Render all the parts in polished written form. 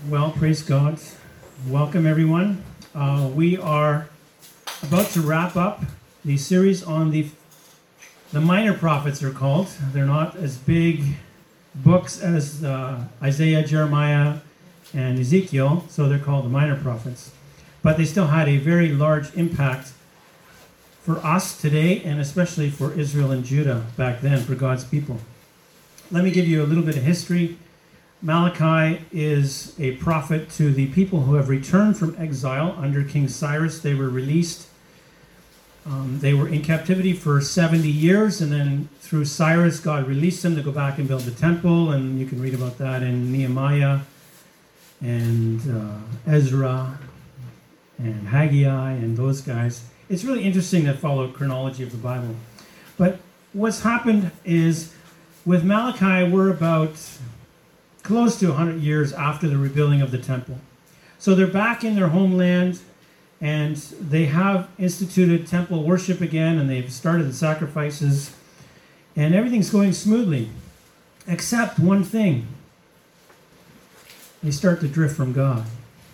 Well, praise God. Welcome, everyone. We are about to wrap up the series on the minor prophets, they're called. They're not as big books as Isaiah, Jeremiah, and Ezekiel, so they're called the minor prophets. But they still had a very large impact for us today, and especially for Israel and Judah back then, for God's people. Let me give you a little bit of history. Malachi is a prophet to the people who have returned from exile under King Cyrus. They were released. They were in captivity for 70 years, and then through Cyrus, God released them to go back and build the temple, and you can read about that in Nehemiah and Ezra and Haggai and those guys. It's really interesting to follow chronology of the Bible. But what's happened is, with Malachi, we're about close to 100 years after the rebuilding of the temple. So they're back in their homeland, and they have instituted temple worship again, and they've started the sacrifices, and everything's going smoothly, except one thing. They start to drift from God.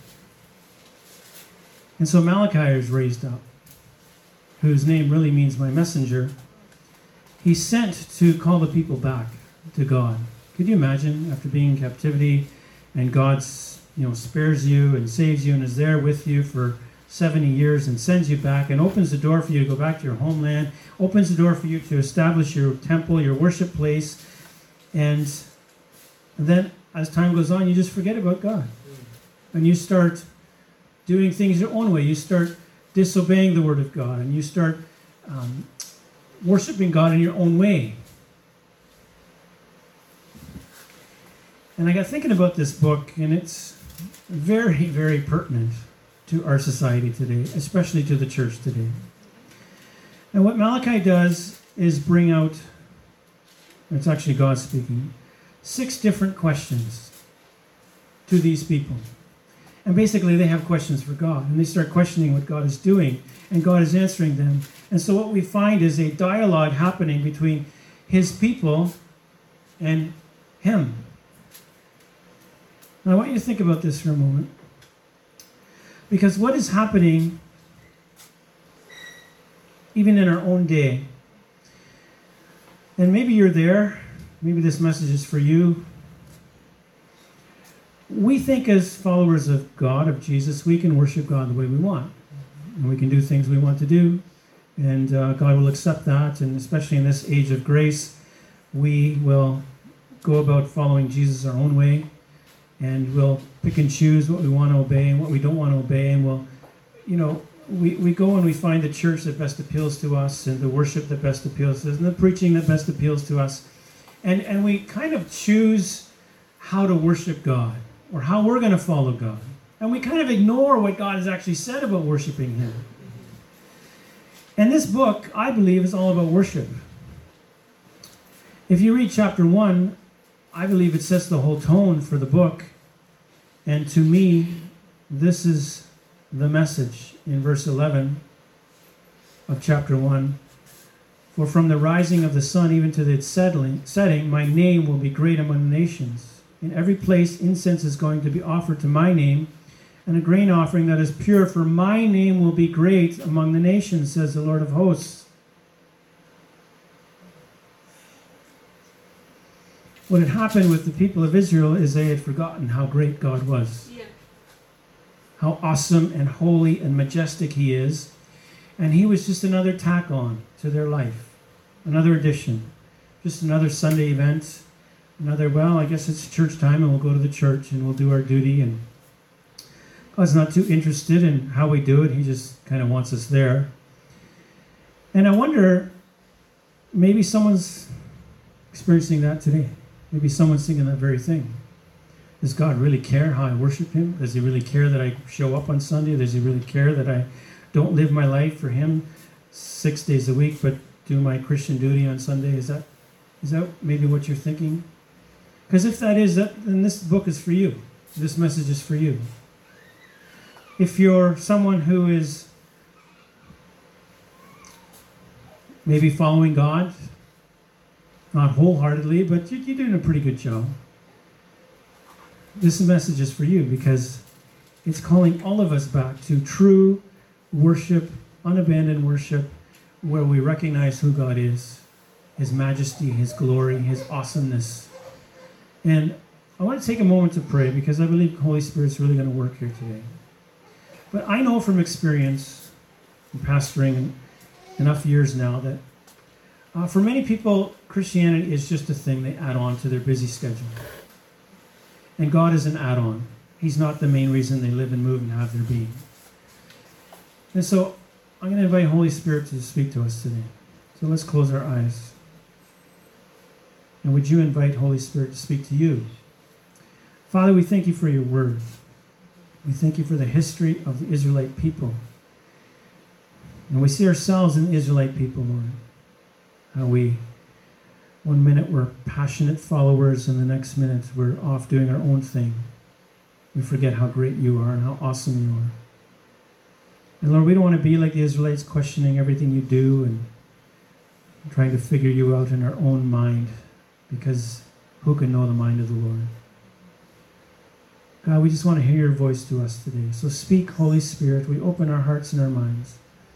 And so Malachi is raised up, whose name really means my messenger. He's sent to call the people back to God. Could you imagine, after being in captivity, and God spares you and saves you and is there with you for 70 years and sends you back and opens the door for you to go back to your homeland, opens the door for you to establish your temple, your worship place, and then as time goes on, you just forget about God. And you start doing things your own way. You start disobeying the word of God, and you start worshiping God in your own way. And I got thinking about this book, and it's very, very pertinent to our society today, especially to the church today. And what Malachi does is bring out, it's actually God speaking, 6 different questions to these people. And basically they have questions for God, and they start questioning what God is doing, and God is answering them. And so what we find is a dialogue happening between his people and him. Now, I want you to think about this for a moment. Because what is happening, even in our own day, and maybe you're there, maybe this message is for you. We think as followers of God, of Jesus, we can worship God the way we want. And we can do things we want to do, and God will accept that. And especially in this age of grace, we will go about following Jesus our own way. And we'll pick and choose what we want to obey and what we don't want to obey. And we go and we find the church that best appeals to us, and the worship that best appeals to us, and the preaching that best appeals to us. And we kind of choose how to worship God, or how we're going to follow God. And we kind of ignore what God has actually said about worshiping him. And this book, I believe, is all about worship. If you read chapter 1, I believe it sets the whole tone for the book. And to me, this is the message in verse 11 of chapter 1. For from the rising of the sun even to its setting, my name will be great among the nations. In every place incense is going to be offered to my name, and a grain offering that is pure, for my name will be great among the nations, says the Lord of hosts. What had happened with the people of Israel is they had forgotten how great God was. Yeah. How awesome and holy and majestic he is. And he was just another tack on to their life. Another addition. Just another Sunday event. I guess it's church time, and we'll go to the church and we'll do our duty. And God's not too interested in how we do it. He just kind of wants us there. And I wonder, maybe someone's experiencing that today. Maybe someone's thinking that very thing. Does God really care how I worship him? Does he really care that I show up on Sunday? Does he really care that I don't live my life for him 6 days a week, but do my Christian duty on Sunday? Is that maybe what you're thinking? Because if that is, then this book is for you. This message is for you. If you're someone who is maybe following God, not wholeheartedly, but you're doing a pretty good job. this message is for you because it's calling all of us back to true worship, unabandoned worship, where we recognize who God is, His majesty, His glory, His awesomeness. And I want to take a moment to pray because I believe the Holy Spirit's really going to work here today. But I know from experience, in pastoring enough years now, that for many people, Christianity is just a thing they add on to their busy schedule. And God is an add-on. He's not the main reason they live and move and have their being. And so I'm going to invite Holy Spirit to speak to us today. So let's close our eyes. And would you invite Holy Spirit to speak to you? Father, we thank you for your word. We thank you for the history of the Israelite people. And we see ourselves in the Israelite people, Lord. How we, one minute we're passionate followers, and the next minute we're off doing our own thing. We forget how great you are and how awesome you are. And Lord, we don't want to be like the Israelites, questioning everything you do and trying to figure you out in our own mind, because who can know the mind of the Lord? God, we just want to hear your voice to us today. So speak, Holy Spirit. We open our hearts and our minds.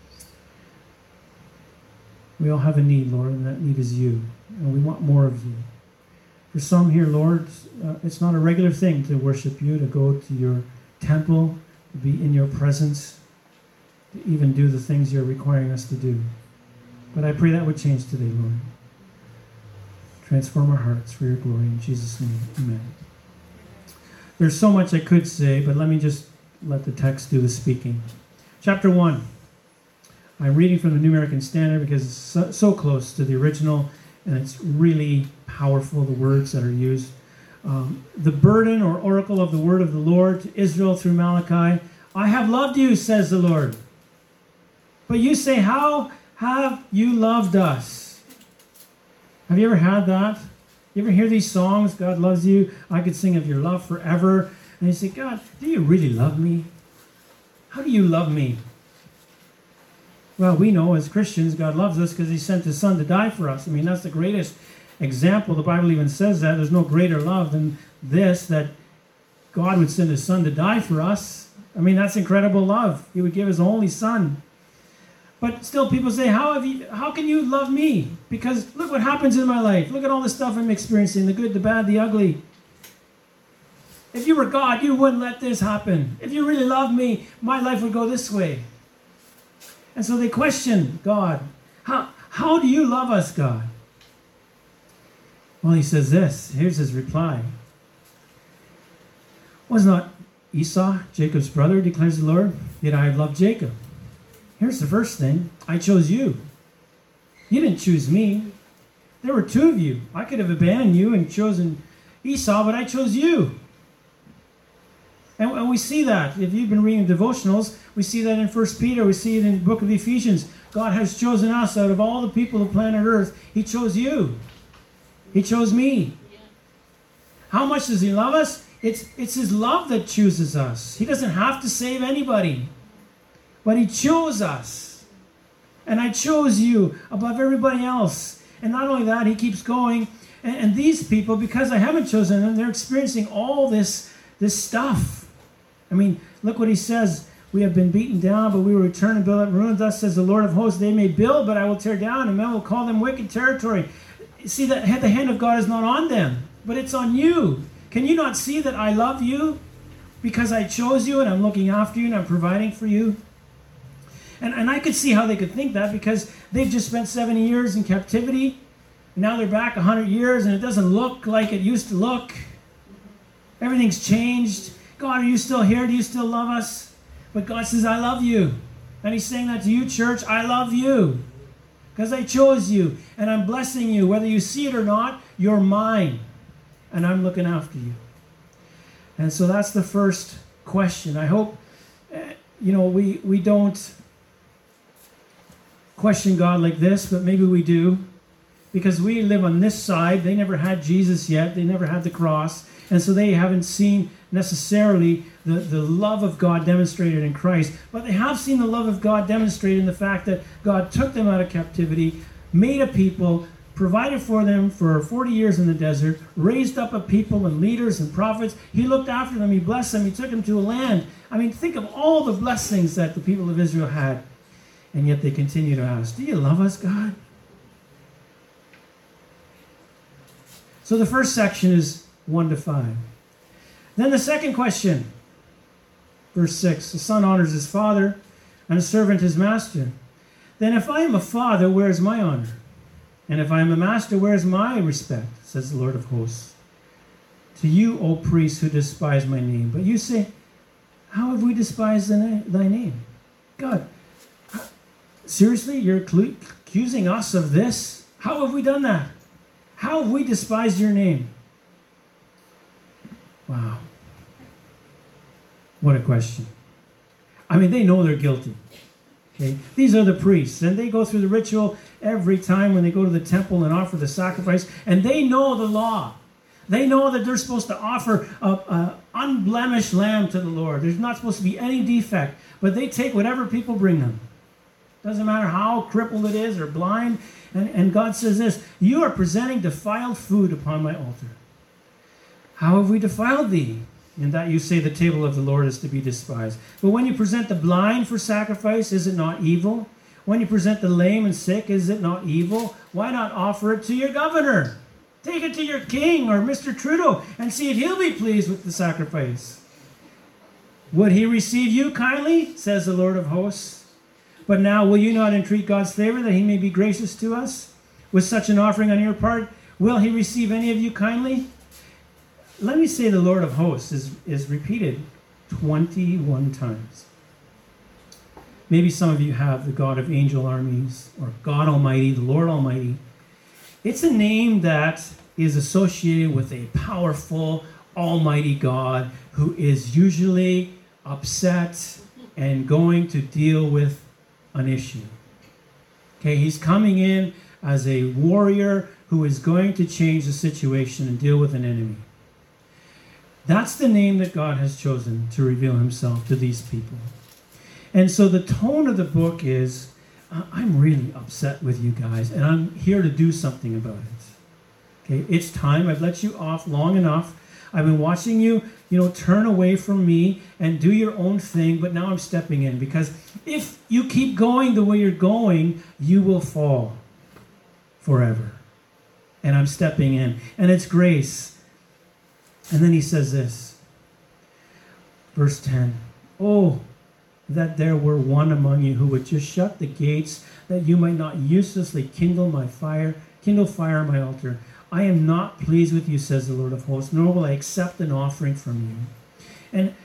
We all have a need, Lord, and that need is you. And we want more of you. For some here, Lord, it's not a regular thing to worship you, to go to your temple, to be in your presence, to even do the things you're requiring us to do. But I pray that would change today, Lord. Transform our hearts for your glory. In Jesus' name, amen. There's so much I could say, but let me just let the text do the speaking. Chapter 1. I'm reading from the New American Standard because it's so close to the original, and it's really powerful, the words that are used. The burden or oracle of the word of the Lord to Israel through Malachi. I have loved you, says the Lord. But you say, how have you loved us? Have you ever had that? You ever hear these songs, God loves you, I could sing of your love forever. And you say, God, do you really love me? How do you love me? Well, we know as Christians, God loves us because he sent his son to die for us. I mean, that's the greatest example. The Bible even says that. There's no greater love than this, that God would send his son to die for us. I mean, that's incredible love. He would give his only son. But still people say, how can you love me? Because look what happens in my life. Look at all the stuff I'm experiencing, the good, the bad, the ugly. If you were God, you wouldn't let this happen. If you really loved me, my life would go this way. And so they question God. How do you love us, God? Well, he says this. Here's his reply. Was not Esau Jacob's brother, declares the Lord? Yet I have loved Jacob. Here's the first thing. I chose you. You didn't choose me. There were two of you. I could have abandoned you and chosen Esau, but I chose you. And we see that. If you've been reading devotionals, we see that in 1 Peter. We see it in the book of Ephesians. God has chosen us out of all the people of planet Earth. He chose you. He chose me. How much does he love us? It's his love that chooses us. He doesn't have to save anybody. But he chose us. And I chose you above everybody else. And not only that, he keeps going. And these people, because I haven't chosen them, they're experiencing all this stuff. I mean, look what he says. We have been beaten down, but we will return and build up ruins. Thus says the Lord of hosts, they may build, but I will tear down, and men will call them wicked territory. See, that the hand of God is not on them, but it's on you. Can you not see that I love you? Because I chose you, and I'm looking after you, and I'm providing for you. And I could see how they could think that, because they've just spent 70 years in captivity. Now they're back 100 years, and it doesn't look like it used to look. Everything's changed. God, are you still here? Do you still love us? But God says, I love you. And he's saying that to you, church. I love you because I chose you, and I'm blessing you. Whether you see it or not, you're mine, and I'm looking after you. And so that's the first question. I hope, we don't question God like this, but maybe we do, because we live on this side. They never had Jesus yet. They never had the cross. And so they haven't seen necessarily the love of God demonstrated in Christ. But they have seen the love of God demonstrated in the fact that God took them out of captivity, made a people, provided for them for 40 years in the desert, raised up a people and leaders and prophets. He looked after them, he blessed them, he took them to a land. I mean, think of all the blessings that the people of Israel had. And yet they continue to ask, do you love us, God? So the first section is 1 to 5. Then the second question, verse 6, the son honors his father and a servant his master. Then if I am a father, where is my honor? And if I am a master, where is my respect? Says the Lord of hosts. To you, O priests who despise my name. But you say, how have we despised thy name? God, seriously, you're accusing us of this? How have we done that? How have we despised your name? Wow. What a question. I mean, they know they're guilty. Okay? These are the priests, and they go through the ritual every time when they go to the temple and offer the sacrifice, and they know the law. They know that they're supposed to offer an unblemished lamb to the Lord. There's not supposed to be any defect, but they take whatever people bring them. Doesn't matter how crippled it is or blind. And God says this, you are presenting defiled food upon my altar. How have we defiled thee? In that you say the table of the Lord is to be despised. But when you present the blind for sacrifice, is it not evil? When you present the lame and sick, is it not evil? Why not offer it to your governor? Take it to your king or Mr. Trudeau and see if he'll be pleased with the sacrifice. Would he receive you kindly, says the Lord of hosts? But now will you not entreat God's favor that he may be gracious to us? With such an offering on your part, will he receive any of you kindly? Let me say the Lord of hosts is repeated 21 times. Maybe some of you have the God of angel armies or God Almighty, the Lord Almighty. It's a name that is associated with a powerful, almighty God who is usually upset and going to deal with an issue. Okay, he's coming in as a warrior who is going to change the situation and deal with an enemy. That's the name that God has chosen to reveal himself to these people. And so the tone of the book is, I'm really upset with you guys, and I'm here to do something about it. Okay, it's time. I've let you off long enough. I've been watching you, turn away from me and do your own thing, but now I'm stepping in, because if you keep going the way you're going, you will fall forever. And I'm stepping in, and it's grace. And then he says this, verse 10, oh, that there were one among you who would just shut the gates, that you might not uselessly kindle fire on my altar. I am not pleased with you, says the Lord of hosts, nor will I accept an offering from you. And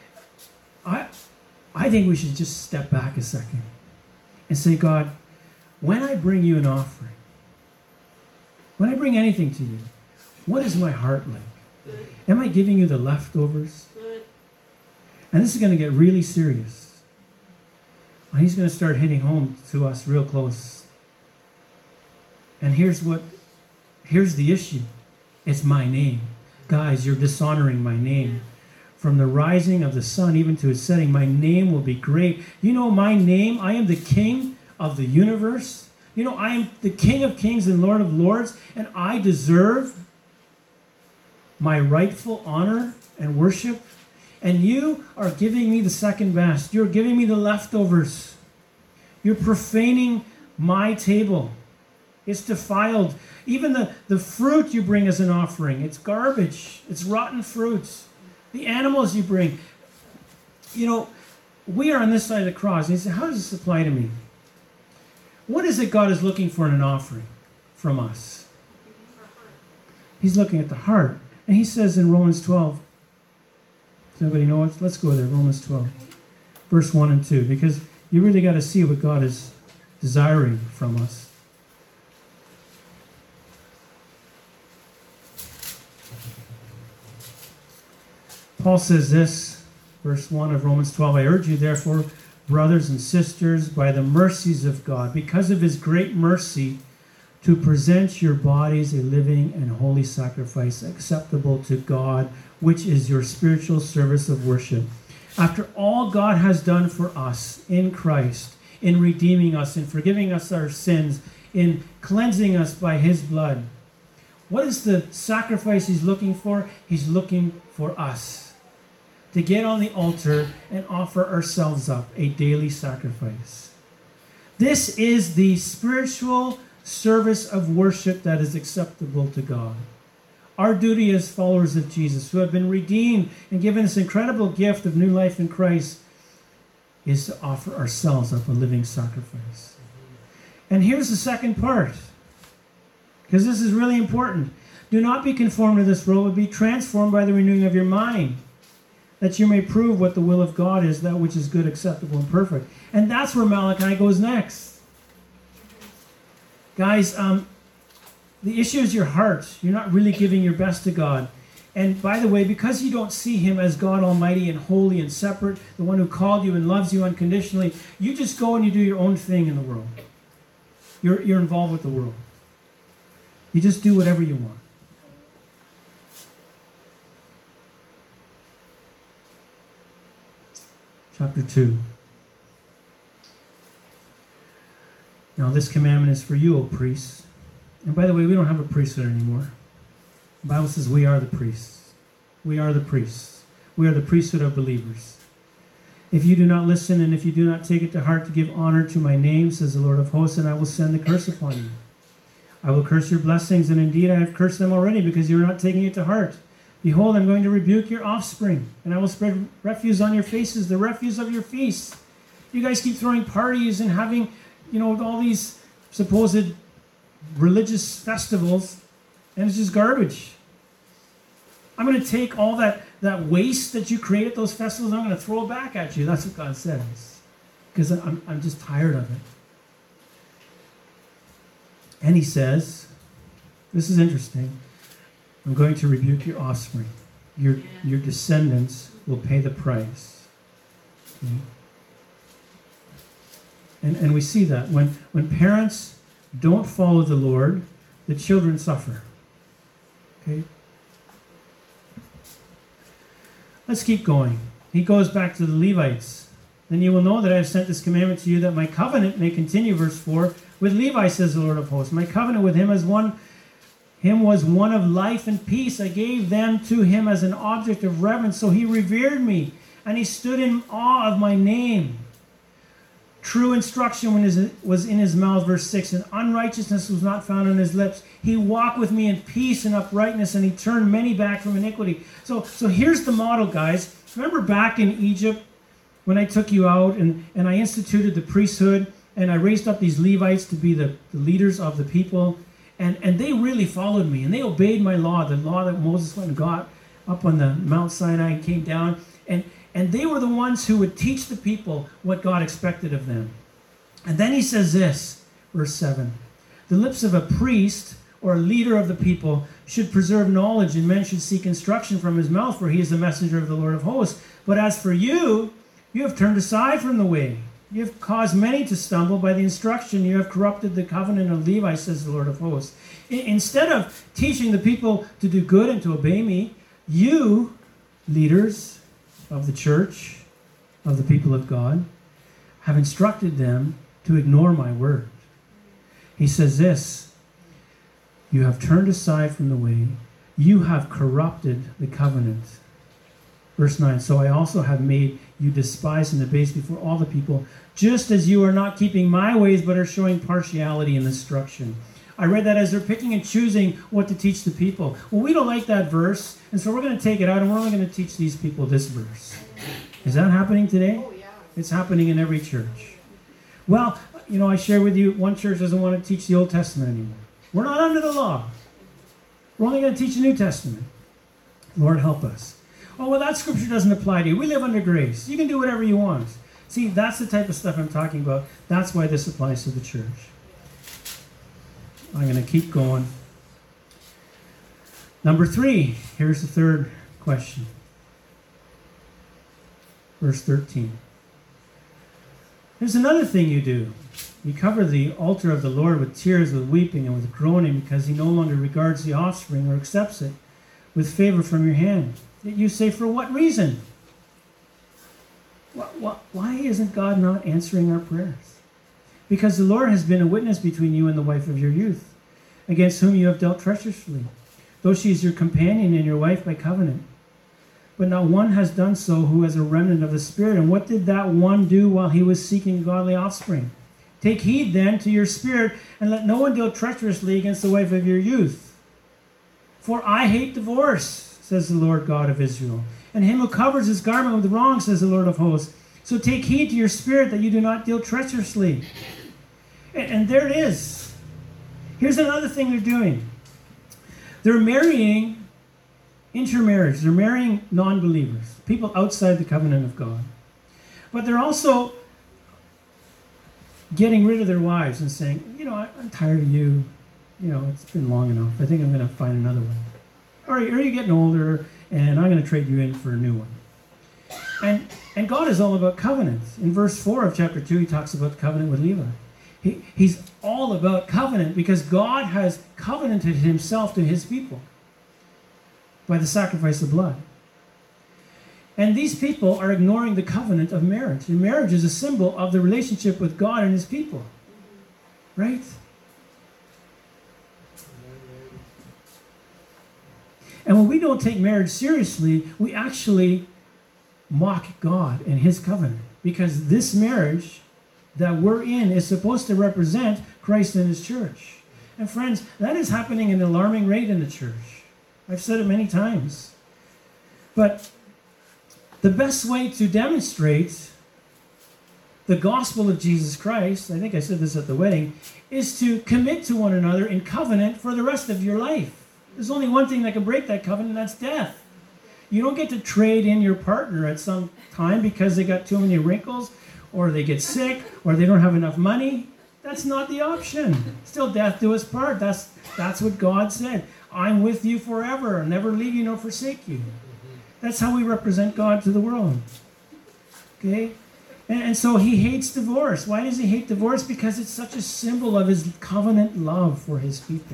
I think we should just step back a second and say, God, when I bring you an offering, when I bring anything to you, what is my heart like? Am I giving you the leftovers? And this is going to get really serious. He's going to start hitting home to us real close. And here's the issue. It's my name. Guys, you're dishonoring my name. From the rising of the sun even to its setting, my name will be great. You know my name? I am the King of the universe. I am the King of kings and Lord of lords, and I deserve my rightful honor and worship. And you are giving me the second best. You're giving me the leftovers. You're profaning my table. It's defiled. Even the fruit you bring as an offering, it's garbage. It's rotten fruits. The animals you bring. We are on this side of the cross. And he said, how does this apply to me? What is it God is looking for in an offering from us? He's looking at the heart. And he says in Romans 12, does anybody know it? Let's go there, Romans 12, verse 1 and 2, because you really got to see what God is desiring from us. Paul says this, verse 1 of Romans 12, I urge you therefore, brothers and sisters, by the mercies of God, because of his great mercy, to present your bodies a living and holy sacrifice acceptable to God, which is your spiritual service of worship. After all God has done for us in Christ, in redeeming us, in forgiving us our sins, in cleansing us by his blood. What is the sacrifice he's looking for? He's looking for us to get on the altar and offer ourselves up, a daily sacrifice. This is the spiritual service of worship that is acceptable to God. Our duty as followers of Jesus, who have been redeemed and given this incredible gift of new life in Christ, is to offer ourselves up a living sacrifice. And here's the second part, because this is really important. Do not be conformed to this world, but be transformed by the renewing of your mind, that you may prove what the will of God is, that which is good, acceptable, and perfect. And that's where Malachi goes next. Guys, the issue is your heart. You're not really giving your best to God. And by the way, because you don't see him as God Almighty and holy and separate, the one who called you and loves you unconditionally, you just go and you do your own thing in the world. You're involved with the world. You just do whatever you want. Chapter 2. Now this commandment is for you, O priests. And by the way, we don't have a priesthood anymore. The Bible says we are the priests. We are the priests. We are the priesthood of believers. If you do not listen and if you do not take it to heart to give honor to my name, says the Lord of hosts, then I will send the curse upon you. I will curse your blessings, and indeed I have cursed them already because you are not taking it to heart. Behold, I'm going to rebuke your offspring, and I will spread refuse on your faces, the refuse of your feasts. You guys keep throwing parties and having, all these supposed religious festivals, and it's just garbage. I'm going to take all that waste that you create at those festivals, and I'm going to throw it back at you. That's what God says. Because I'm just tired of it. And he says, this is interesting, I'm going to rebuke your offspring. Your descendants will pay the price. Okay? And we see that. When parents don't follow the Lord, the children suffer. Okay? Let's keep going. He goes back to the Levites. Then you will know that I have sent this commandment to you, that my covenant may continue, verse 4, with Levi, says the Lord of hosts. My covenant with him was one of life and peace. I gave them to him as an object of reverence, so he revered me, and he stood in awe of my name. True instruction was in his mouth, verse 6, and unrighteousness was not found on his lips. He walked with me in peace and uprightness, and he turned many back from iniquity. So here's the model, guys. Remember back in Egypt when I took you out and I instituted the priesthood, and I raised up these Levites to be the leaders of the people, and they really followed me, and they obeyed my law, the law that Moses went and got up on the Mount Sinai and came down, and they were the ones who would teach the people what God expected of them. And then he says this, verse 7, the lips of a priest or a leader of the people should preserve knowledge, and men should seek instruction from his mouth, for he is the messenger of the Lord of hosts. But as for you, you have turned aside from the way. You have caused many to stumble by the instruction. You have corrupted the covenant of Levi, says the Lord of hosts. Instead of teaching the people to do good and to obey me, you, leaders of the church, of the people of God, have instructed them to ignore my word. He says this, you have turned aside from the way. You have corrupted the covenant. Verse 9, so I also have made you despised and debased before all the people, just as you are not keeping my ways, but are showing partiality in instruction. I read that as they're picking and choosing what to teach the people. Well, we don't like that verse, and so we're going to take it out, and we're only going to teach these people this verse. Is that happening today? Oh, yeah. It's happening in every church. Well, I share with you, one church doesn't want to teach the Old Testament anymore. We're not under the law. We're only going to teach the New Testament. Lord, help us. Oh, well, that scripture doesn't apply to you. We live under grace. You can do whatever you want. See, that's the type of stuff I'm talking about. That's why this applies to the church. I'm going to keep going. Number 3, here's the third question. Verse 13. There's another thing you do. You cover the altar of the Lord with tears, with weeping, and with groaning, because he no longer regards the offspring or accepts it with favor from your hand. Yet you say, for what reason? Why isn't God not answering our prayers? because the Lord has been a witness between you and the wife of your youth, against whom you have dealt treacherously, though she is your companion and your wife by covenant. But not one has done so who has a remnant of the Spirit. And what did that one do while he was seeking godly offspring? Take heed then to your spirit, and let no one deal treacherously against the wife of your youth. For I hate divorce, says the Lord God of Israel, and him who covers his garment with wrong, says the Lord of hosts. So take heed to your spirit that you do not deal treacherously. And there it is. Here's another thing they're doing. They're marrying intermarriage. They're marrying non-believers, people outside the covenant of God. But they're also getting rid of their wives and saying, I'm tired of you. It's been long enough. I think I'm going to find another one. Or you're getting older, and I'm going to trade you in for a new one. And God is all about covenants. In verse 4 of chapter 2, he talks about the covenant with Levi. He's all about covenant because God has covenanted himself to his people by the sacrifice of blood. And these people are ignoring the covenant of marriage. And marriage is a symbol of the relationship with God and his people. Right? And when we don't take marriage seriously, we actually mock God and his covenant. Because this marriage that we're in is supposed to represent Christ and his church. And friends, that is happening at an alarming rate in the church. I've said it many times. But the best way to demonstrate the gospel of Jesus Christ, I think I said this at the wedding, is to commit to one another in covenant for the rest of your life. There's only one thing that can break that covenant, and that's death. You don't get to trade in your partner at some time because they got too many wrinkles, or they get sick, or they don't have enough money. That's not the option. Still death do us part. That's what God said. I'm with you forever. I'll never leave you nor forsake you. That's how we represent God to the world. Okay? And so he hates divorce. Why does he hate divorce? Because it's such a symbol of his covenant love for his people.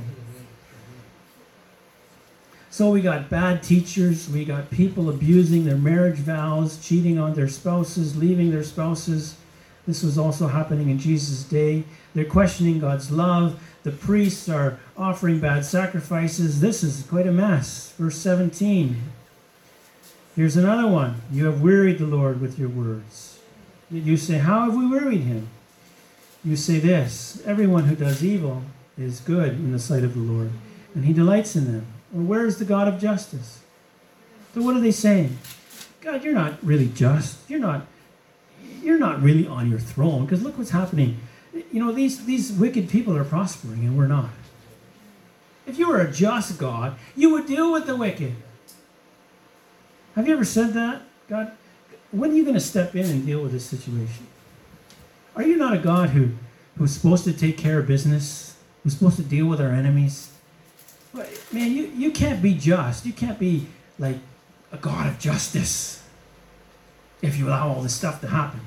So we got bad teachers. We got people abusing their marriage vows, cheating on their spouses, leaving their spouses. This was also happening in Jesus' day. They're questioning God's love. The priests are offering bad sacrifices. This is quite a mess. Verse 17. Here's another one. You have wearied the Lord with your words. You say, how have we wearied him? You say this, everyone who does evil is good in the sight of the Lord, and he delights in them. Or where is the God of justice? So what are they saying? God, you're not really just. You're not really on your throne, because look what's happening. These wicked people are prospering, and we're not. If you were a just God, you would deal with the wicked. Have you ever said that? God, when are you going to step in and deal with this situation? Are you not a God who's supposed to take care of business? Who's supposed to deal with our enemies? But, man, you can't be just. You can't be like a God of justice if you allow all this stuff to happen.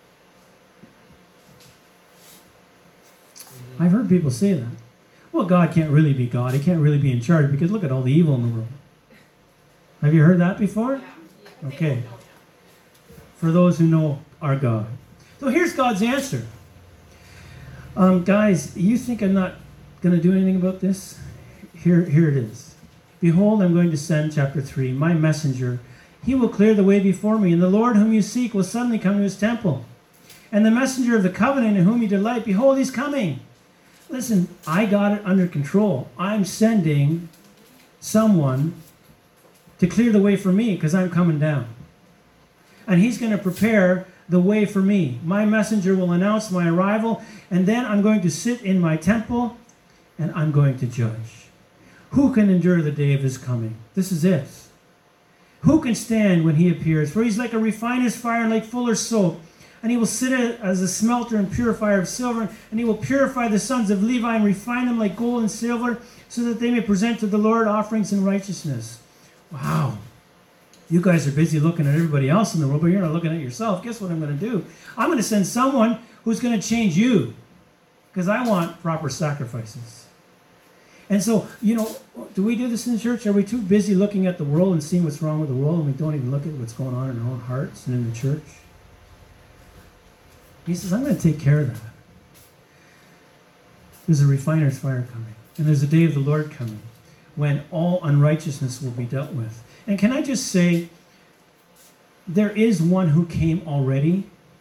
I've heard people say that. Well, God can't really be God. He can't really be in charge because look at all the evil in the world. Have you heard that before? Okay. For those who know our God. So here's God's answer. Guys, you think I'm not going to do anything about this? Here it is. Behold, I'm going to send, chapter 3, my messenger. He will clear the way before me, and the Lord whom you seek will suddenly come to his temple. And the messenger of the covenant in whom you delight, behold, he's coming. Listen, I got it under control. I'm sending someone to clear the way for me because I'm coming down. And he's going to prepare the way for me. My messenger will announce my arrival, and then I'm going to sit in my temple, and I'm going to judge. Who can endure the day of his coming? This is it. Who can stand when he appears? For he's like a refiner's fire and like fuller's soap. And he will sit as a smelter and purifier of silver, and he will purify the sons of Levi and refine them like gold and silver, so that they may present to the Lord offerings in righteousness. Wow. You guys are busy looking at everybody else in the world, but you're not looking at yourself. Guess what I'm going to do? I'm going to send someone who's going to change you, because I want proper sacrifices. And so, do we do this in the church? Are we too busy looking at the world and seeing what's wrong with the world, and we don't even look at what's going on in our own hearts and in the church? He says, I'm going to take care of that. There's a refiner's fire coming. And there's a day of the Lord coming when all unrighteousness will be dealt with. And can I just say, there is one who came already.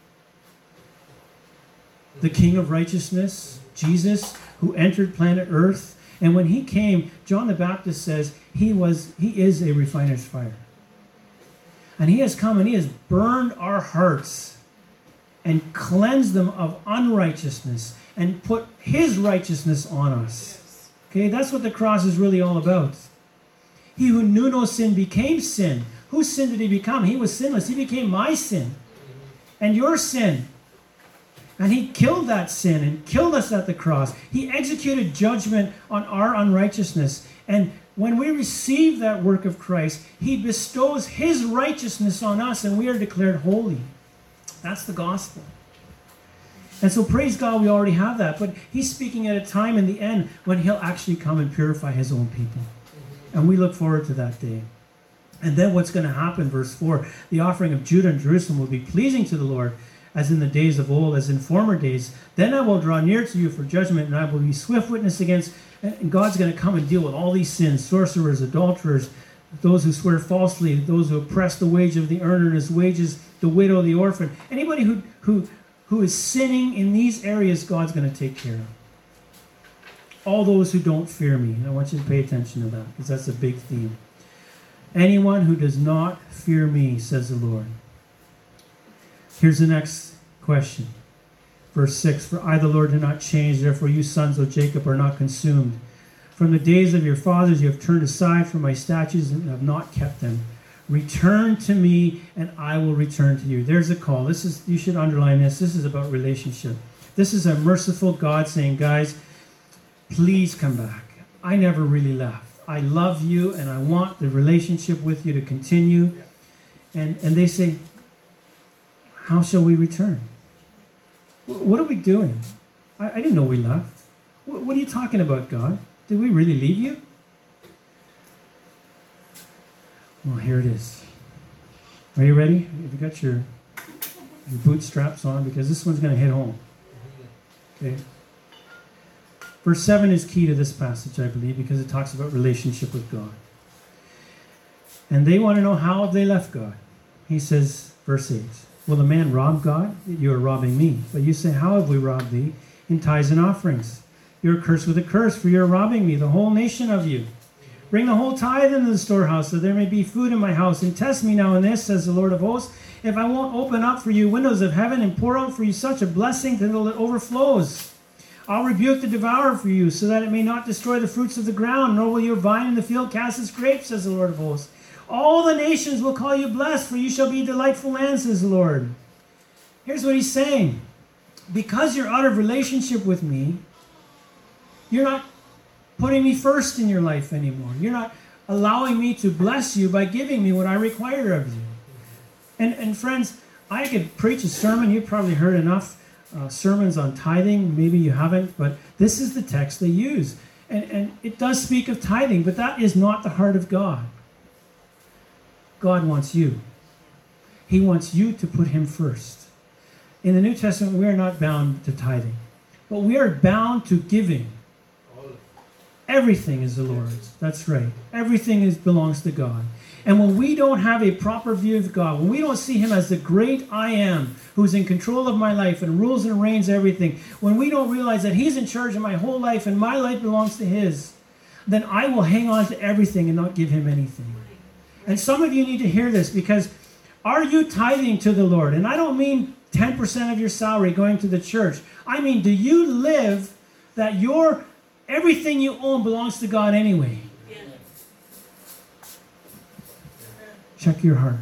The King of Righteousness, Jesus, who entered planet Earth. And when he came, John the Baptist says he is a refiner's fire. And he has come and he has burned our hearts and cleansed them of unrighteousness and put his righteousness on us. Okay, that's what the cross is really all about. He who knew no sin became sin. Whose sin did he become? He was sinless. He became my sin and your sin. And he killed that sin and killed us at the cross. He executed judgment on our unrighteousness. And when we receive that work of Christ, he bestows his righteousness on us and we are declared holy. That's the gospel. And so praise God, we already have that. But he's speaking at a time in the end when he'll actually come and purify his own people. And we look forward to that day. And then what's going to happen, verse 4, the offering of Judah and Jerusalem will be pleasing to the Lord, as in the days of old, as in former days. Then I will draw near to you for judgment, and I will be swift witness against, and God's going to come and deal with all these sins, sorcerers, adulterers, those who swear falsely, those who oppress the wage of the earner and his wages, the widow, the orphan. Anybody who is sinning in these areas, God's going to take care of. All those who don't fear me. And I want you to pay attention to that, because that's a big theme. Anyone who does not fear me, says the Lord. Here's the next question. Verse 6, for I, the Lord, do not change, therefore you sons of Jacob are not consumed. From the days of your fathers you have turned aside from my statutes and have not kept them. Return to me, and I will return to you. There's a call. You should underline this. This is about relationship. This is a merciful God saying, guys, please come back. I never really left. I love you, and I want the relationship with you to continue. And they say, how shall we return? What are we doing? I didn't know we left. What are you talking about, God? Did we really leave you? Well, here it is. Are you ready? Have you got your bootstraps on? Because this one's going to hit home. Okay. Verse 7 is key to this passage, I believe, because it talks about relationship with God. And they want to know how have they left God. He says, verse 8, will a man rob God? You are robbing me. But you say, how have we robbed thee? In tithes and offerings. You are cursed with a curse, for you are robbing me, the whole nation of you. Bring the whole tithe into the storehouse, so there may be food in my house. And test me now in this, says the Lord of hosts, if I won't open up for you windows of heaven and pour out for you such a blessing that it overflows. I'll rebuke the devourer for you, so that it may not destroy the fruits of the ground, nor will your vine in the field cast its grapes, says the Lord of hosts. All the nations will call you blessed, for you shall be a delightful land, says the Lord. Here's what he's saying. Because you're out of relationship with me, you're not putting me first in your life anymore. You're not allowing me to bless you by giving me what I require of you. And friends, I could preach a sermon. You've probably heard enough sermons on tithing. Maybe you haven't, but this is the text they use. And it does speak of tithing, but that is not the heart of God. God wants you. He wants you to put him first. In the New Testament, we are not bound to tithing, but we are bound to giving. Everything is the Lord's. That's right. Everything belongs to God. And when we don't have a proper view of God, when we don't see him as the great I am, who's in control of my life and rules and reigns everything, when we don't realize that he's in charge of my whole life and my life belongs to his, then I will hang on to everything and not give him anything. And some of you need to hear this, because are you tithing to the Lord? And I don't mean 10% of your salary going to the church. I mean, do you live that everything you own belongs to God anyway? Yeah. Check your heart.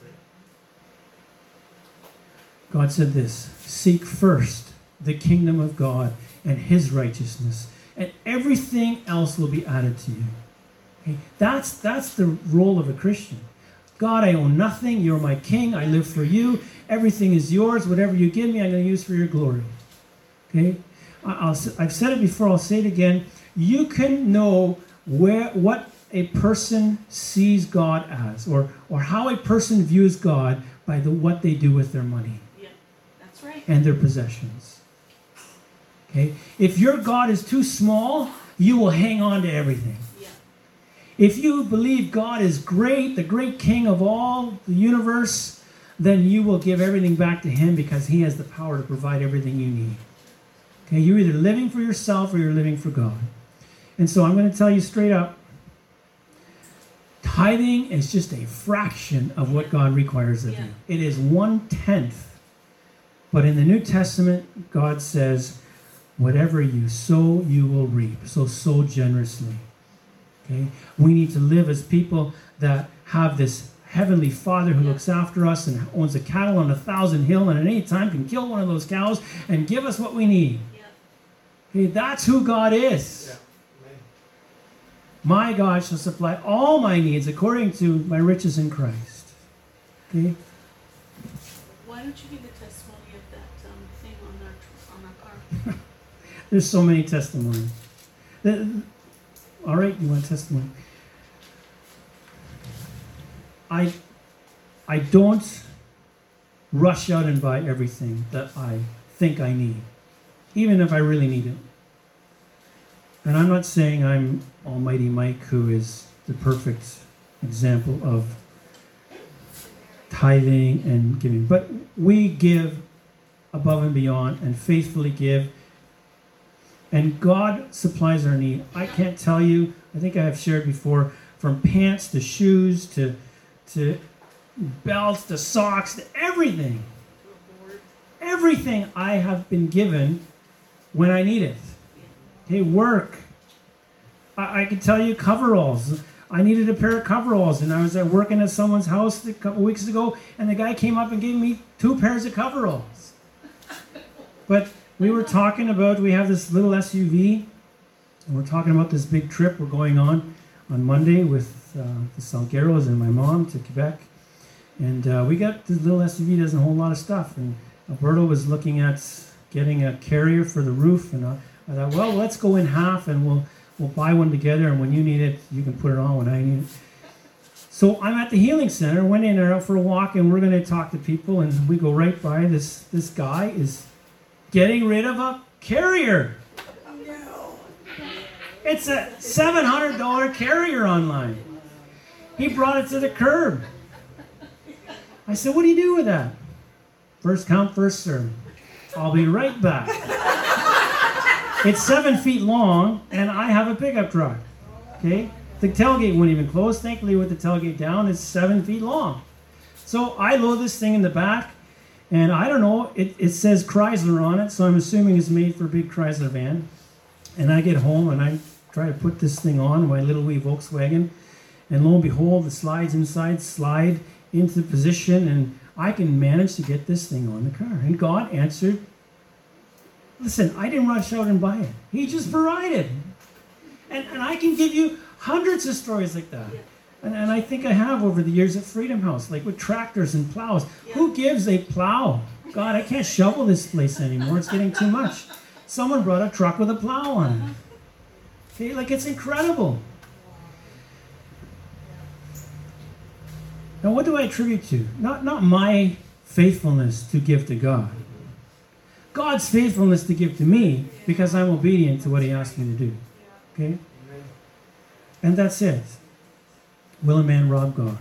God said this, seek first the kingdom of God and his righteousness, and everything else will be added to you. Okay? That's the role of a Christian. God, I own nothing. You're my king. I live for you. Everything is yours. Whatever you give me, I'm going to use for your glory. Okay? I've said it before. I'll say it again. You can know what a person sees God as, or how a person views God by what they do with their money. Yeah, that's right. And their possessions. Okay? If your God is too small, you will hang on to everything. Yeah. If you believe God is great, the great king of all the universe, then you will give everything back to him because he has the power to provide everything you need. Okay? You're either living for yourself or you're living for God. And so I'm going to tell you straight up, tithing is just a fraction of what God requires of you. It is 1/10. But in the New Testament, God says, whatever you sow, you will reap. So sow generously. Okay? We need to live as people that have this heavenly Father who looks after us and owns a cattle on 1,000 hill and at any time can kill one of those cows and give us what we need. Okay? That's who God is. My God shall supply all my needs according to my riches in Christ. Okay? Why don't you give the testimony of that thing on our car? There's so many testimonies. All right, you want testimony? I don't rush out and buy everything that I think I need, even if I really need it. And I'm not saying I'm Almighty Mike, who is the perfect example of tithing and giving. But we give above and beyond and faithfully give. And God supplies our need. I can't tell you, I think I have shared before, from pants to shoes to belts to socks to everything. Everything I have been given when I need it. Hey, work. I can tell you coveralls. I needed a pair of coveralls, and I was working at someone's house a couple weeks ago, and the guy came up and gave me 2 pairs of coveralls. But we were talking about, we have this little SUV, and we're talking about this big trip we're going on Monday with the Salgueros and my mom to Quebec. And we got this little SUV, doesn't hold a lot of stuff. And Alberto was looking at getting a carrier for the roof, and I thought, well, let's go in half and we'll buy one together, and when you need it, you can put it on when I need it. So I'm at the Healing Center, went in there out for a walk, and we're going to talk to people, and we go right by this guy is getting rid of a carrier. It's a $700 carrier online. He brought it to the curb. I said, what do you do with that? First come, first serve. I'll be right back. It's 7 feet long, and I have a pickup truck. Okay? The tailgate wouldn't even close. Thankfully, with the tailgate down, it's 7 feet long. So I load this thing in the back, and I don't know, it says Chrysler on it, so I'm assuming it's made for a big Chrysler van. And I get home, and I try to put this thing on, my little wee Volkswagen, and lo and behold, the slides inside slide into position, and I can manage to get this thing on the car. And God answered. Listen, I didn't rush out and buy it. He just provided. And I can give you hundreds of stories like that. And I think I have over the years at Freedom House, like with tractors and plows. Who gives a plow? God, I can't shovel this place anymore. It's getting too much. Someone brought a truck with a plow on it. Okay, like it's incredible. Now, what do I attribute to? Not my faithfulness to give to God. God's faithfulness to give to me because I'm obedient to what he asked me to do. Okay? And that's it. Will a man rob God?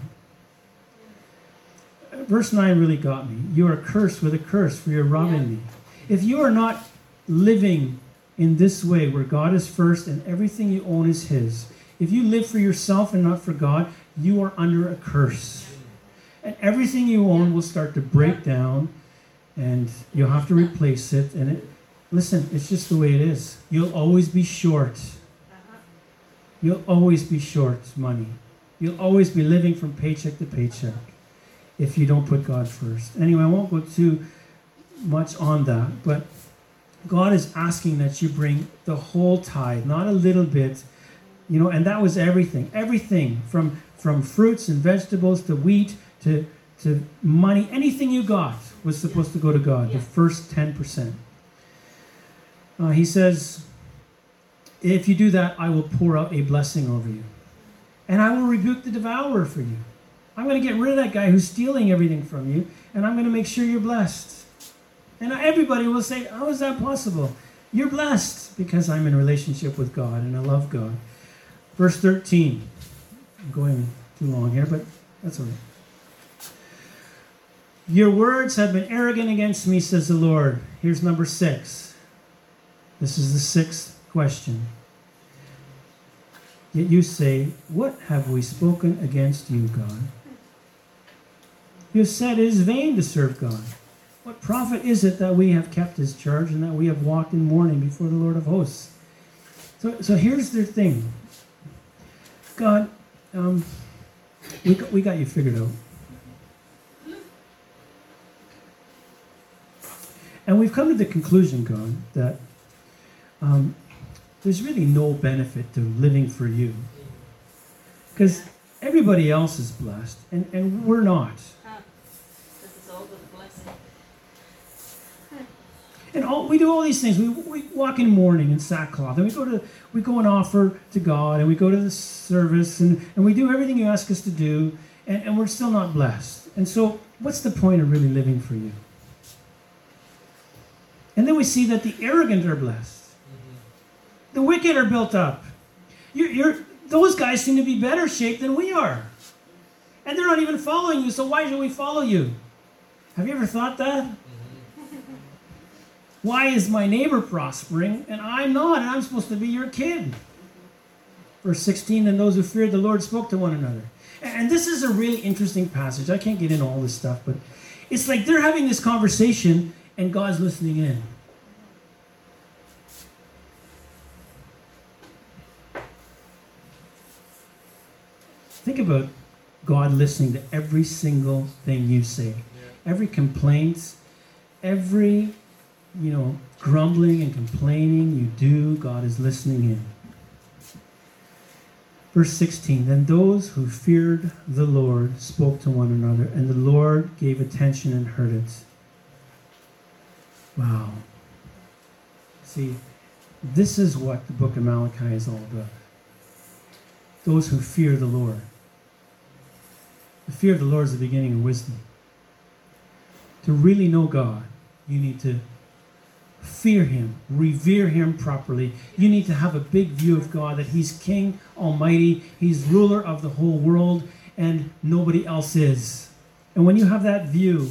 Verse 9 really got me. You are cursed with a curse, for you're robbing me. If you are not living in this way where God is first and everything you own is his, if you live for yourself and not for God, you are under a curse. And everything you own will start to break down, and you'll have to replace it. And listen, it's just the way it is. You'll always be short. You'll always be short money. You'll always be living from paycheck to paycheck if you don't put God first. Anyway, I won't go too much on that, but God is asking that you bring the whole tithe, not a little bit, and that was everything. Everything from fruits and vegetables to wheat to money, anything you got was supposed to go to God, the first 10%. He says, if you do that, I will pour out a blessing over you. And I will rebuke the devourer for you. I'm going to get rid of that guy who's stealing everything from you, and I'm going to make sure you're blessed. And everybody will say, how is that possible? You're blessed because I'm in a relationship with God and I love God. Verse 13. I'm going too long here, but that's all right. Your words have been arrogant against me, says the Lord. Here's number 6. This is the 6th question. Yet you say, what have we spoken against you, God? You have said it is vain to serve God. What profit is it that we have kept his charge and that we have walked in mourning before the Lord of hosts? So here's their thing. God, we got you figured out. And we've come to the conclusion, God, that there's really no benefit to living for you. Because everybody else is blessed, and we're not. This is all the blessing. And we do all these things. We walk in mourning in sackcloth, and we go and offer to God, and we go to the service, and we do everything you ask us to do, and we're still not blessed. And so, what's the point of really living for you? And then we see that the arrogant are blessed. Mm-hmm. The wicked are built up. Those guys seem to be better shape than we are. And they're not even following you, so why should we follow you? Have you ever thought that? Mm-hmm. Why is my neighbor prospering and I'm not, and I'm supposed to be your kid? Verse 16, and those who feared the Lord spoke to one another. And this is a really interesting passage. I can't get into all this stuff, but it's like they're having this conversation and God's listening in. Think about God listening to every single thing you say. Yeah. Every complaint, every, grumbling and complaining you do, God is listening in. Verse 16, then those who feared the Lord spoke to one another, and the Lord gave attention and heard it. Wow. See, this is what the book of Malachi is all about. Those who fear the Lord. The fear of the Lord is the beginning of wisdom. To really know God, you need to fear him, revere him properly. You need to have a big view of God, that he's King Almighty, he's ruler of the whole world, and nobody else is. And when you have that view,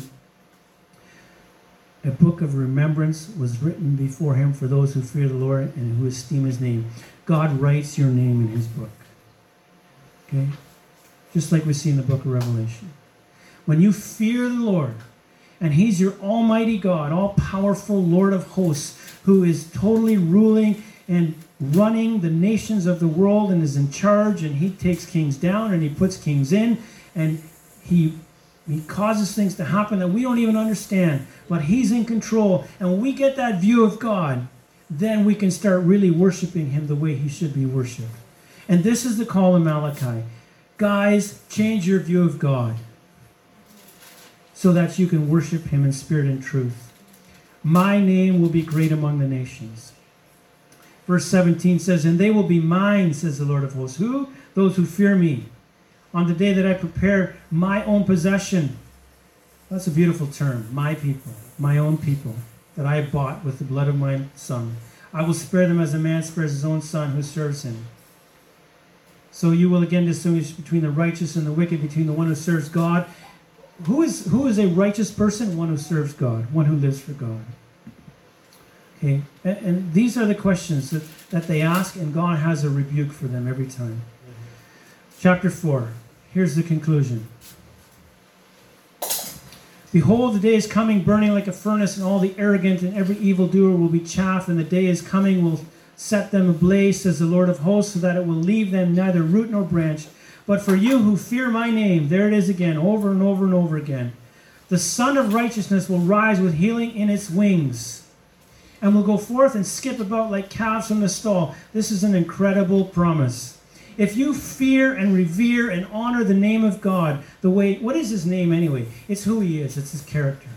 a book of remembrance was written before him for those who fear the Lord and who esteem his name. God writes your name in his book. Okay? Just like we see in the book of Revelation. When you fear the Lord, and he's your almighty God, all-powerful Lord of hosts, who is totally ruling and running the nations of the world and is in charge, and he takes kings down and he puts kings in, and he causes things to happen that we don't even understand, but he's in control. And when we get that view of God, then we can start really worshiping him the way he should be worshipped. And this is the call of Malachi. Guys, change your view of God so that you can worship him in spirit and truth. My name will be great among the nations. Verse 17 says, and they will be mine, says the Lord of hosts. Who? Those who fear me. On the day that I prepare my own possession. That's a beautiful term. My people. My own people. That I have bought with the blood of my son. I will spare them as a man spares his own son who serves him. So you will again distinguish between the righteous and the wicked, between the one who serves God. Who is a righteous person? One who serves God. One who lives for God. Okay, and these are the questions that they ask, and God has a rebuke for them every time. Chapter 4. Here's the conclusion. Behold, the day is coming, burning like a furnace, and all the arrogant and every evildoer will be chaff, and the day is coming, will set them ablaze, says the Lord of hosts, so that it will leave them neither root nor branch. But for you who fear my name, there it is again, over and over and over again. The Son of Righteousness will rise with healing in its wings, and will go forth and skip about like calves from the stall. This is an incredible promise. If you fear and revere and honor the name of God, what is his name anyway? It's who he is. It's his character.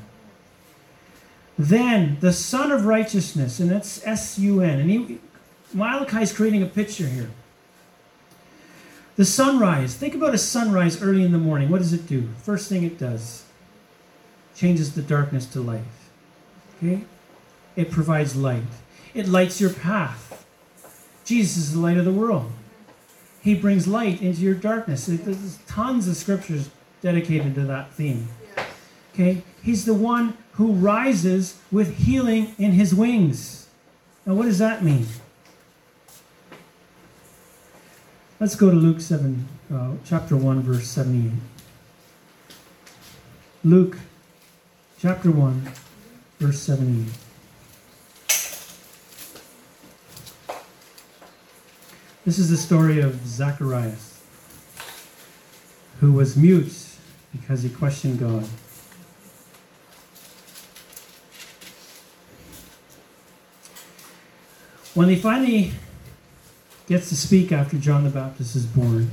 Then the Son of Righteousness, and that's S-U-N. And Malachi is creating a picture here. The sunrise. Think about a sunrise early in the morning. What does it do? First thing it does, changes the darkness to light. Okay? It provides light. It lights your path. Jesus is the light of the world. He brings light into your darkness. There's tons of scriptures dedicated to that theme. Okay? He's the one who rises with healing in his wings. Now, what does that mean? Let's go to Luke 7, chapter 1, verse 78. Luke, chapter 1, verse 78. This is the story of Zacharias, who was mute because he questioned God. When he finally gets to speak after John the Baptist is born,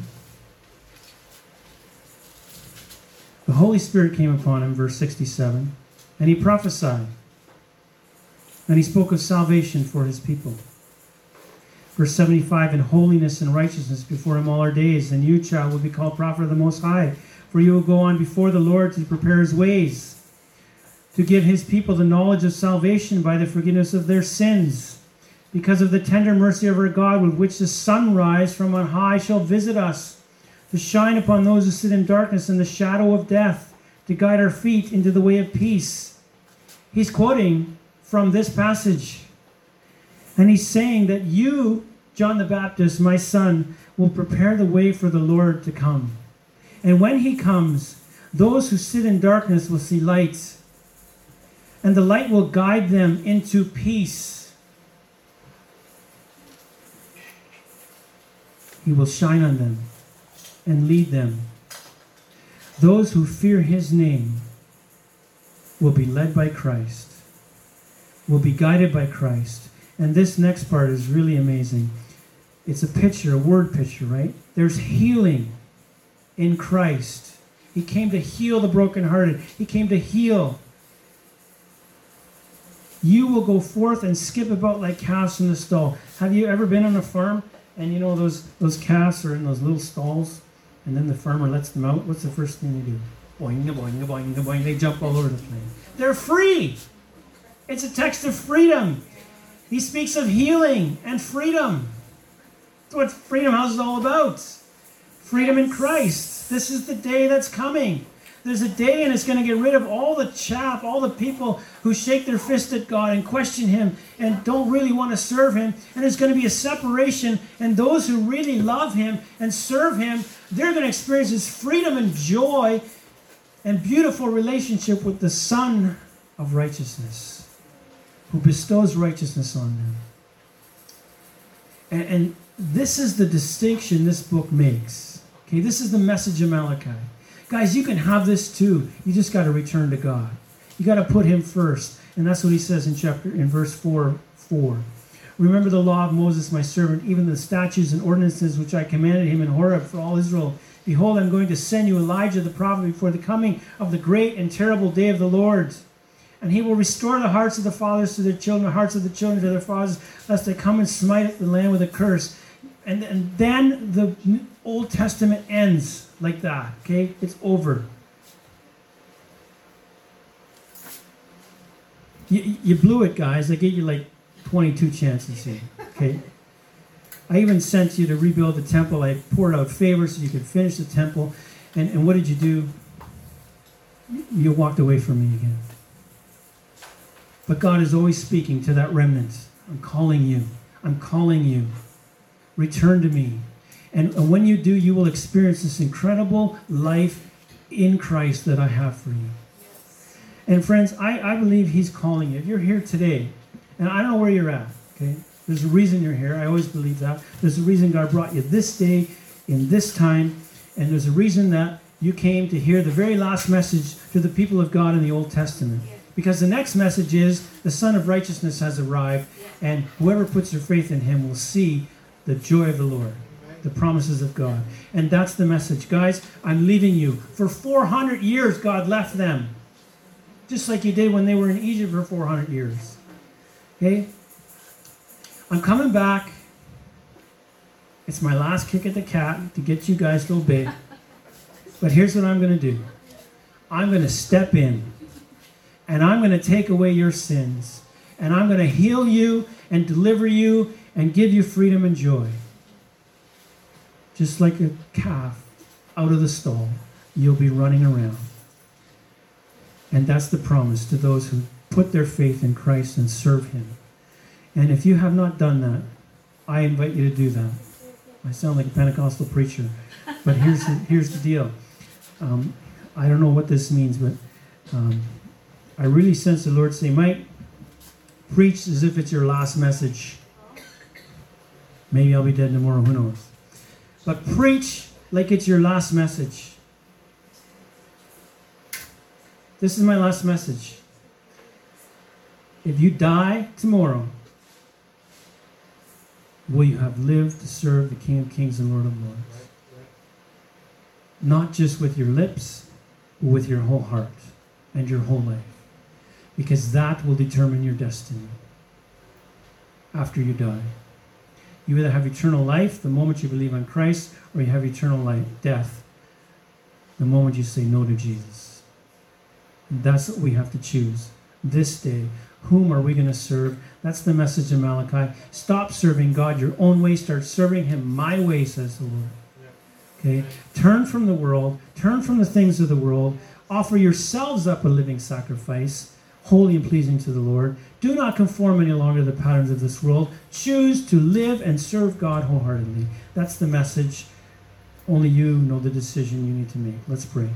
the Holy Spirit came upon him, verse 67, and he prophesied. And he spoke of salvation for his people. Verse 75, in holiness and righteousness before him all our days, and you, child, will be called prophet of the Most High, for you will go on before the Lord to prepare his ways, to give his people the knowledge of salvation by the forgiveness of their sins, because of the tender mercy of our God, with which the sunrise from on high shall visit us, to shine upon those who sit in darkness and the shadow of death, to guide our feet into the way of peace. He's quoting from this passage. And he's saying that you, John the Baptist, my son, will prepare the way for the Lord to come. And when he comes, those who sit in darkness will see light. And the light will guide them into peace. He will shine on them and lead them. Those who fear his name will be led by Christ, will be guided by Christ. And this next part is really amazing. It's a picture, a word picture, right? There's healing in Christ. He came to heal the brokenhearted. He came to heal. You will go forth and skip about like calves in the stall. Have you ever been on a farm and you know those calves are in those little stalls and then the farmer lets them out? What's the first thing they do? Boing, boing, boing, boing. They jump all over the place. They're free. It's a text of freedom. He speaks of healing and freedom. That's what Freedom House is all about. Freedom in Christ. This is the day that's coming. There's a day and it's going to get rid of all the chaff, all the people who shake their fist at God and question him and don't really want to serve him. And there's going to be a separation. And those who really love him and serve him, they're going to experience this freedom and joy and beautiful relationship with the Son of Righteousness, who bestows righteousness on them. And this is the distinction this book makes. Okay, this is the message of Malachi. Guys, you can have this too. You just got to return to God. You got to put him first. And that's what he says in verse 4:4. Remember the law of Moses, my servant, even the statutes and ordinances which I commanded him in Horeb for all Israel. Behold, I'm going to send you Elijah the prophet before the coming of the great and terrible day of the Lord. And he will restore the hearts of the fathers to their children, the hearts of the children to their fathers, lest they come and smite the land with a curse. And then the Old Testament ends like that, okay? It's over. You blew it, guys. I gave you like 22 chances here, okay? I even sent you to rebuild the temple. I poured out favors so you could finish the temple. And what did you do? You walked away from me again. But God is always speaking to that remnant. I'm calling you. I'm calling you. Return to me. And when you do, you will experience this incredible life in Christ that I have for you. And friends, I believe he's calling you. If you're here today, and I don't know where you're at, okay? There's a reason you're here. I always believe that. There's a reason God brought you this day, in this time, and there's a reason that you came to hear the very last message to the people of God in the Old Testament. Because the next message is the Son of Righteousness has arrived, and whoever puts their faith in him will see the joy of the Lord, the promises of God. And that's the message. Guys, I'm leaving you. For 400 years, God left them. Just like he did when they were in Egypt for 400 years. Okay? I'm coming back. It's my last kick at the cat to get you guys to obey. But here's what I'm going to do. I'm going to step in. And I'm going to take away your sins. and I'm going to heal you and deliver you and give you freedom and joy. Just like a calf out of the stall, you'll be running around. And that's the promise to those who put their faith in Christ and serve him. And if you have not done that, I invite you to do that. I sound like a Pentecostal preacher, but here's the deal. I don't know what this means, but I really sense the Lord say, Mike, preach as if it's your last message. Maybe I'll be dead tomorrow, who knows. But preach like it's your last message. This is my last message. If you die tomorrow, will you have lived to serve the King of Kings and Lord of Lords? Not just with your lips, but with your whole heart and your whole life. Because that will determine your destiny after you die. You either have eternal life the moment you believe on Christ, or you have eternal life, death, the moment you say no to Jesus. And that's what we have to choose this day. Whom are we going to serve? That's the message of Malachi. Stop serving God your own way. Start serving him my way, says the Lord. Okay? Turn from the world. Turn from the things of the world. Offer yourselves up a living sacrifice, holy and pleasing to the Lord. Do not conform any longer to the patterns of this world. Choose to live and serve God wholeheartedly. That's the message. Only you know the decision you need to make. Let's pray.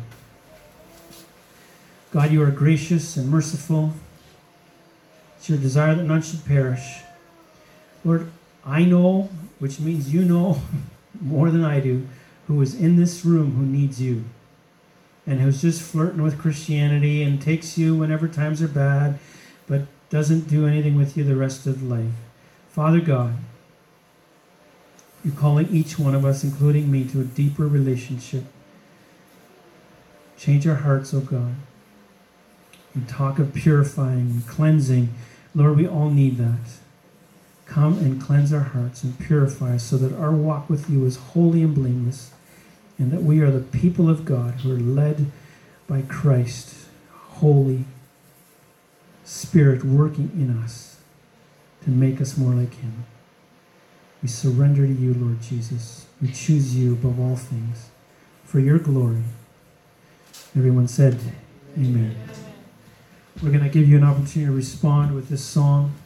God, you are gracious and merciful. It's your desire that none should perish. Lord, I know, which means you know more than I do, who is in this room who needs you and who's just flirting with Christianity and takes you whenever times are bad, but doesn't do anything with you the rest of life. Father God, you're calling each one of us, including me, to a deeper relationship. Change our hearts, oh God. We talk of purifying and cleansing. Lord, we all need that. Come and cleanse our hearts and purify us so that our walk with you is holy and blameless, and that we are the people of God who are led by Christ, Holy Spirit working in us to make us more like him. We surrender to you, Lord Jesus. We choose you above all things for your glory. Everyone said, Amen. We're going to give you an opportunity to respond with this song.